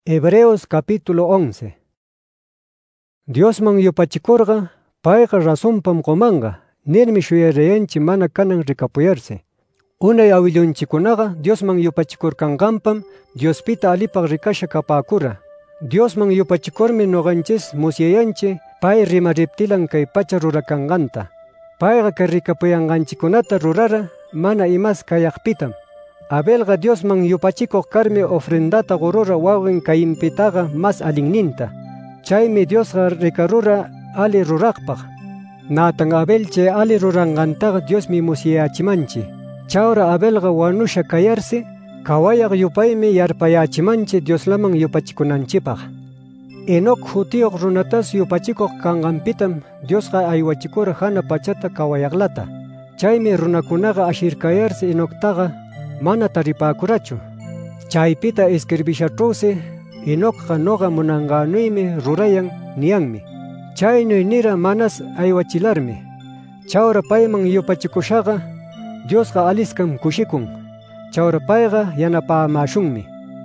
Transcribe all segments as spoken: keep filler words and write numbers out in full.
Hebreos capítulo once. Diosman yupachikurqa payqa razonpam qomanga, nirmi shuyarayanchi mana kanan rikapuyarsi. Unay awillunchikunaqa Diosman yupachikurkanqanpam Diospita alipaq rikasha kapaakura. Diosman yupachikurmi noqanchis musyayanchi pay rimariptilan kay pacha rurakanqanta. Payqa kay rikapuyanqanchikunata rurara mana imas kayaqpitam. Abelqa Diosman yupachikuq karmi ofrendata qurura wawqin Cainpitaqa mas alinninta. Chaymi Diosqa rikarura ali ruraqpaq. Natan Abel chay ali ruranqantaqa Diosmi musyayachimanchi. Chawra Abelqa wanusha kayarsi, kawayaq yupaymi yarpayachimanchi Dioslaman yupachikunanchipaq. Enoc jutiyuq runatas yupachikuq kanqanpitam Diosqa aywachikura hana pachata kawayaqlata. Chaymi runakunaqa ashirkayarsi Enoctaqa mana taripakurachu. Chaypita escribishachawsi Enocqa noqa munanqanuymi rurayan niyanmi. Chaynuy nira manas aywachilarmi. Chawra payman yupachikushaqa Diosqa aliskam kushikun. Chawra payqa yanapamashunmi.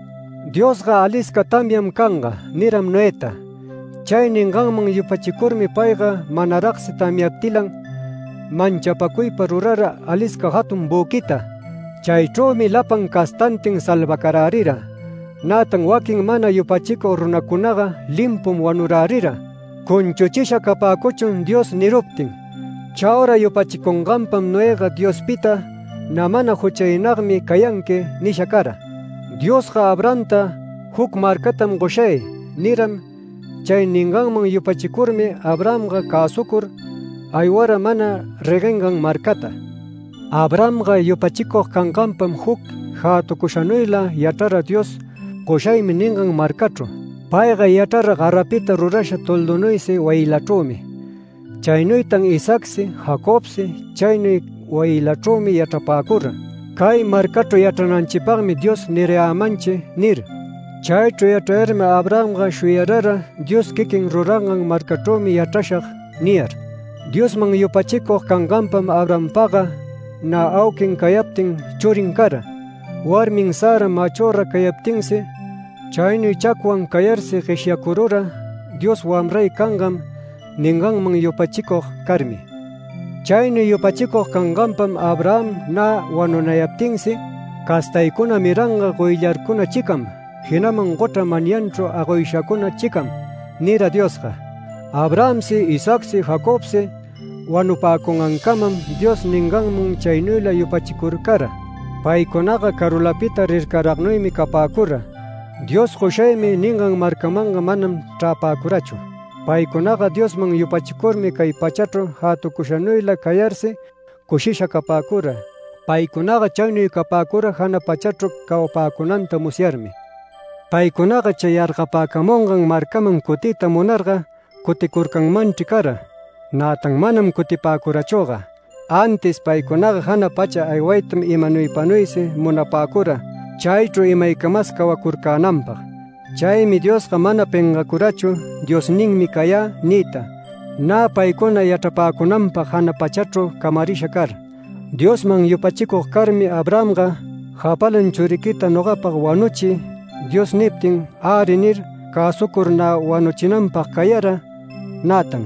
Diosqa aliska tamyam kanqa niram Noeta. Chay ninqanman yupachikurmi payqa manaraqsi tamyaptilan manchapakuypa rurara aliska hatun bukita. Chaychawmi lapan kastantin salvakararira. Natan wakin mana yupachikuq runakunaqa limpum wanurarira. Kunchuchisha kapakuchun Dios niruptin. Chawra yupachikunqanpam Noeqa Diospita namana huchaynaqmi kayanki nisha kara. Diosqa Abrahamta huk markatam qushay niram. Chay ninqanman yupachikurmi Abrahamqa kasukur aywara mana regenqan markata. Abrahamqa yupachikuq kanqanpam huk hatukushanuyla yachara Dios qushaymi ninqan markachu. Payqa yachara qarapita rurasha toldunuysi waylachawmi. Chaynuytan Isaacsi, Jacobsi chaynuy waylachawmi yachapakura. Kay markachu yachrananchipaqmi Dios niriamanchi nir. Chaychu yachayarmi Abrahamqa shuyarara Dios kikin ruranqan markachawmi yachashaq niyar. Diosman yupachikuq kanqanpam Abrahampaqa na awkin kayaptin churin kara. Warmin Sara machorra kayaptinsi, chaynuy chakwan kayarsi qishyakurura Dios wamray kanqam ninqanman yupachikuq karmi. Chaynuy yupachikuq kanqanpam Abraham na wanunayaptinsi, kastaykuna miranqa qoyllarkuna chikam, hinaman qutra manyanchu aqoyshakuna chikam, nira Diosqa. Abrahamsi, Isaacsi, Jacobsi wanupakunankamam Dios ninqanman chaynuyla yupachikurkara. Paykunaqa karulapita rirkaraqnuymi kapakura. Dios qushaymi ninqan markamanqa manam trapakurachu. Paykunaqa Diosman yupachikurmi kay pachachru hatukushanuyla kayarsi kushisha kapakura. Paykunaqa chaynuy kapakura hana pachachru kawpakunanta musyarmi. Paykunaqa chay yarqapakamunqan markaman kutita munarqa kutikurkanmanchi kara. Natan manam kutipakurachuqa. Antes paykunaqa hana pacha aywaytam imanuypanuysi munapakura. Chaychu imaykamas kawakurkananpaq. Chaymi Diosqa mana penqakurachu Diosninmi kaya nita. Na paykuna yachapakunanpaq hana pachachru kamarisha kar. Diosman yupachikuq karmi Abrahamqa hapalan churikita noqapaq wanuchi Dios niptin ari nir kasukur na wanuchinanpaq kayara natan.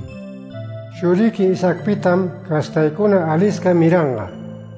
Shuriki Isaacpitam kastaykuna aliska miranqa.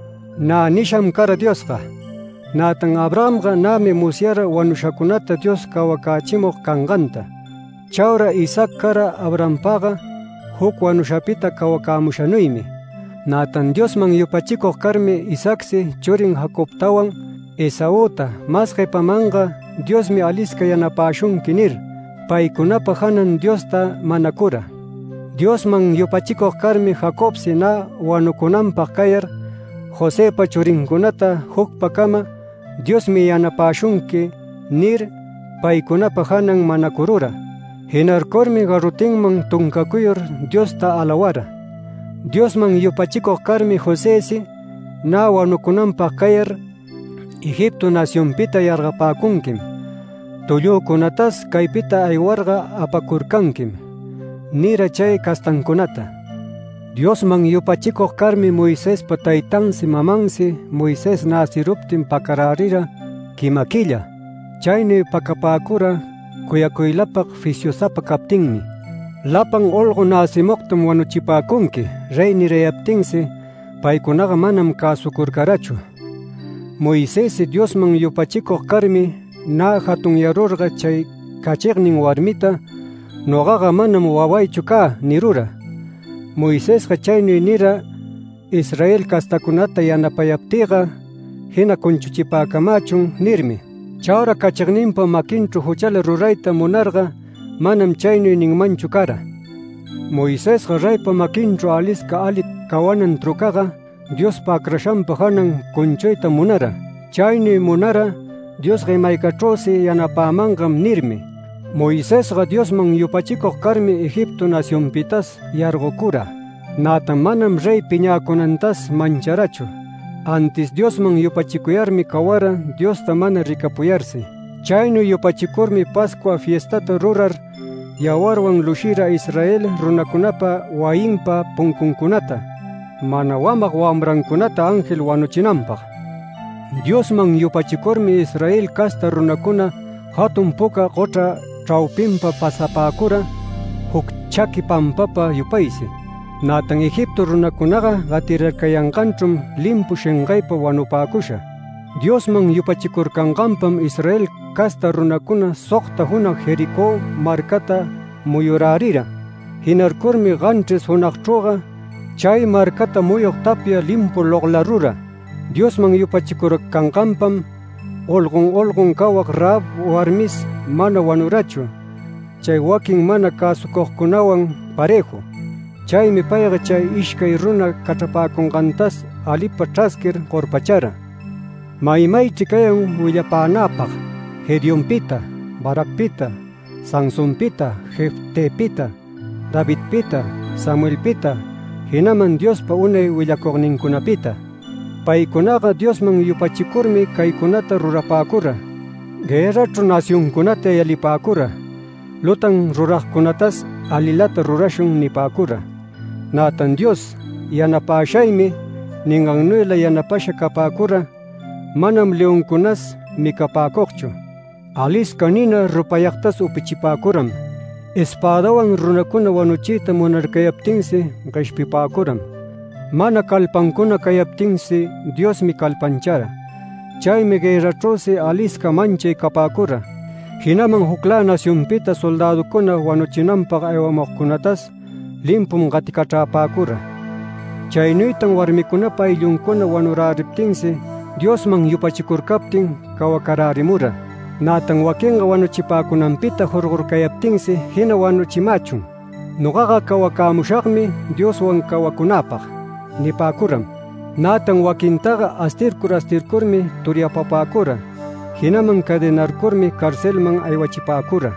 Na nisham kara Diosqa. Natan Abrahamqa nami musyara wanushakunata Dios kawakachimuq kanqanta. Chawra Isaac kara Abrahampaqa huk wanushapita kawakamushanuymi. Natan Diosman yupachikuq karmi Isaacsi churin Jacobtawan Esauta mas qhipamanqa Diosmi aliska yanapashunki nir. Paykunapa hanan Diosta manakura. Diosman yupachikuq karmi Jacobsi na wanukunanpaq kayar Josepa churinkunata hukpakama Diosmi yanapashunki nir paykunapa hanan manakurura. Hinarkurmi garutinman tunkakuyur Diosta alawara. Diosman yupachikuq karmi Josesi na wanukunanpaq kayar Egipto nacionpita yarqapakunkim. Tullukunatas kaypita aywarqa apakurkankim. Nira chay kastankunata. Diosman yupachikuq karmi Moisespa taytansi mamansi Moises nasiruptin pakararira kimakilla. Chaynuy pakapakura kuyakuylapaq ficiosapa kaptinmi. Lapan olqu nasimoqtam wanuchipakunki, rey nirayaptinsi, paykunaqa manam kasukurkarachu. Moisés Diosman yupachikuq karmi, na hatunyarurqa chay kachiqnin warmita, noqaqa manam wawaychu kaa nirura. Moisésqa chaynuy nira, Israel kastakunata yanapayaptiqa, hina kunchuchipakamachun nirmi. Chawra kachiqninpa makinchu huchala rurayta munarqa, manam chaynuy ninmanchu kara. Moisésqa raypa makinchu alisca ali kawanan trukaqa, Diospa akrashanpa hanan kunchuyta munara. Chaynuy munara, Diosqa imaykachawsi yanapamanqam nirmi. Moisésqa Diosman yupachikuq karmi Egipto nacionpitas yarqukura. Natan manam rey piñakunantas mancharachu. Antes Diosman yupachikuyarmi kawara Diosta mana rikapuyarsi. Chaynu yupachikurmi Pascua fiestata rurar, yawarwan lushira Israel runakunapa wayinpa punkunkunata, mana wamaq wamrankunata ángel wanuchinanpaq. Diosman yupachikurmi Israel kasta runakuna hatun puka qotra chawpinpa pasapaakura, huk chaki pampapa yupaysi. Natan Egipto runakunaqa qatirarkayanqanchum limpu shinqaypa wanupaakusha. Diosman yupachikurkanqanpam Israel kasta runakuna soqta hunaq Jericó markata muyurarira. Hinarkurmi qanchis hunaqchuqa chay markata muyuq tapya limpu loqlarura. Diosman yupachikurkanqanpam olqun olqun kawaq Rahab warmis mana wanurachu, chay wakin mana kasukuqkunawan parejo. Chaymi payqa chay ishkay runa kachapaakunqantas alipa ch'askir qorpachara. Maymaychi kayan willapanapaq, Gedeonpita, Barakpita, Sansonpita, Jeftepita, Davidpita, Samuelpita, hinaman Diospa unay willakuqninkunapita. Paykunaqa Diosman yupachikurmi kaykunata rurapaakura. Guerrachu nacionkunata yalipaakura. Lutan ruraqkunatas alilata rurashun nipaakura. Natan Dios yanapashaymi ninqannuyla yanapasha kapaakura, manam leonkunas mikapaakuqchu. Alisca nina rupayaqtas upichipaakuram. Espadawan runakuna wanuchiyta munarkayaptinsi qishpipaakuram. Mana kalpankuna kayaptinsi Diosmi kalpanchara. Chaymi guerrachawsi alisca manchay kapaakura. Hinaman hukla nacionpita soldadukuna wanuchinanpaq aywamuqkunatas limpum qatikachaapaakura. Chaynuytan warmikunapa ayllunkuna wanurariptinsi Diosman yupachikurkaptin kawakarärimura. Natan wakinqa wanuchipaakunanpita hurqurkayaptinsi hina wanuchimachun. Nuqaqa kawakamushaqmi Dioswan kawakunapaq nipaakuram. Natan wakintaqa astirkur astirkurmi turyapapaakura. Hinaman cadenarkurmi karcelman aywachipaakura.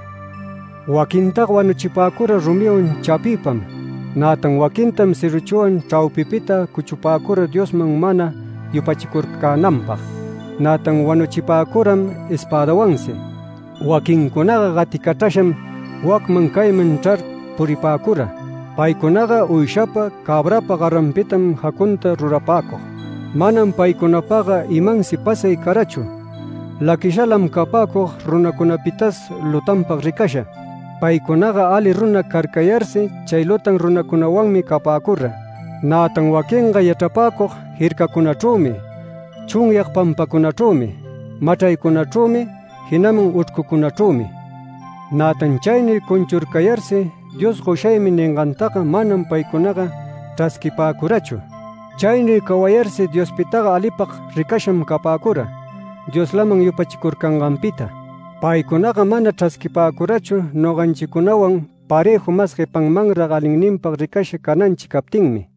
Wakintaqa wanuchipaakura rumiwan chapipam. Natan wakintam siruchuwan chawpipita kuchupaakura Diosman mana yupachikurkananpaq. Natan wanuchipaakuram espadawansi. Wakinkunaqa qatikachasham wakman kayman char puripaakura. Paykunaqa uyshapa cabrapa qaranpitam hakunta rurapaakuq. Manam paykunapaqa imansi pasay karachu. Lakishalam kapaakuq runakunapitas lutanpaq rikasha. Paykunaqa ali runa karkayarsi chay lutan runakunawanmi kapaakura. Natan wakinqa yachapaakuq hirkakunachawmi, chunyaq pampakunachawmi, matraykunachawmi, hinaman utkukunachawmi. Natan chaynuy kunchurkayarsi Dios qushaymi ninqantaqa manam paykunaqa ch'askipaakurachu. Chaynuy kawayarsi Diospitaqa alipaq rikasham kapaakura, Dioslaman yupachikurkanqanpita. Paykunaqa mana ch'askipaakurachu noqanchikunawan parejo mas qipanmanraq allinninpaq rikasha kananchik kaptinmi.